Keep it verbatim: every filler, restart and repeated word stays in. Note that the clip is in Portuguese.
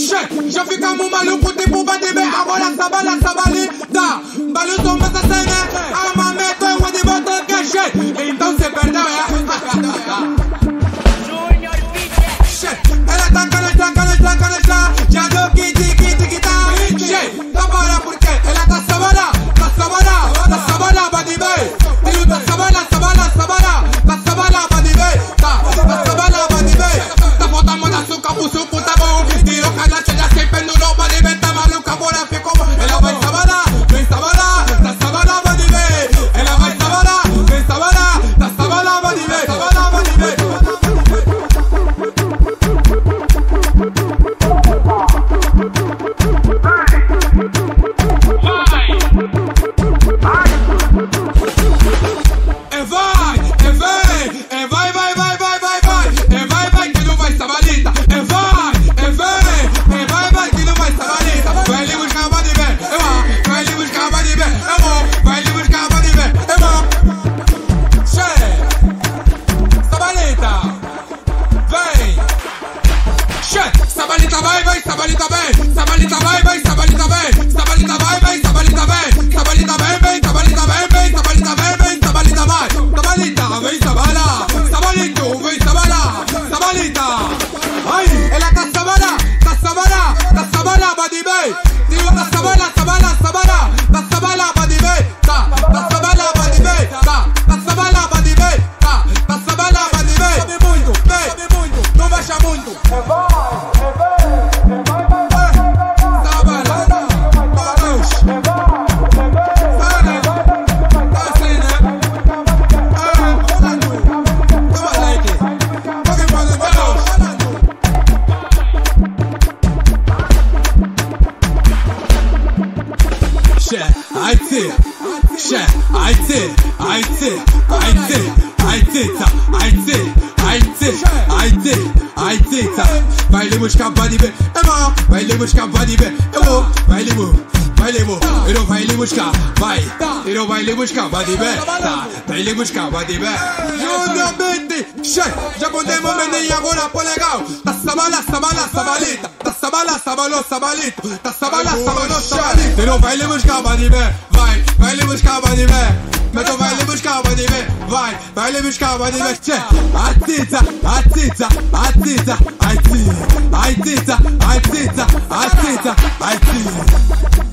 Che, já ficamos malucos, tipo bate bem. Agora sabala, sabalita. Baluto, mas a cena. Armamento é onde bota que é che. Então se perdeu, é. Ela tá canetra, canetra, canetra. Já deu kiti, kiti, kita. Che, tá para porque ela tá sabana, tá sabana, tá sabana, bate bem. Tio tá sabana, sabana, sabana, tá sabana, bate bem. Tá, tá sabana, bate bem. Tá botando na suca, o suco tá bom. Tiro canacha, já se pendurou, bate bem. Tá maluca, bora, ficou. Ela vai sabana, vem sabana, tá sabana, bate bem. Ela vai sabana, vem sabana, tá sabana, bate bem. Sabana, bate bem. Sabalita vai, vai, sabalita vem, sabalita vai, vai, sabalita vem, sabalita vai, vai, sabalita vem, sabalita vem, vem, sabalita vem, vem, sabalita vem, vem, sabalita vai, sabalita vem, sabala, sabalito vem, sabala, sabalita, ai, ela tá sabala, tá sabala, tá sabala, badi bem, tio tá sabala, sabala, sabala, tá sabala, badi bem, tá, tá sabala, badi bem, tá, tá sabala, badi bem, tá, tá sabala, badi bem, sabe muito, sabe muito, não baixa muito. I did, shit, I did, I did, I did, I did, I did, I did, I did, I did. Vai lhe buscar body bem, é bom. Vai lhe buscar body bem, é bom. Vai lhe bu, vai lhe bu, e não vai lhe buscar, vai, e não vai lhe buscar body bem, tá? Vai lhe buscar body bem. Júnior Bendy, shit, já podemos vender agora por legal. Tá sabala, sabala, sabalita. Tá sabala, sabalo, sabalito. Tá sabala, sabalo, sabalito. E não vai lhe buscar body bem, vai, vai lhe buscar body bem. Mas tu vai lhe buscar body bem, vai, vai lhe buscar body bem. Atita, atita, atita, atita, atita, atita, atita, atita.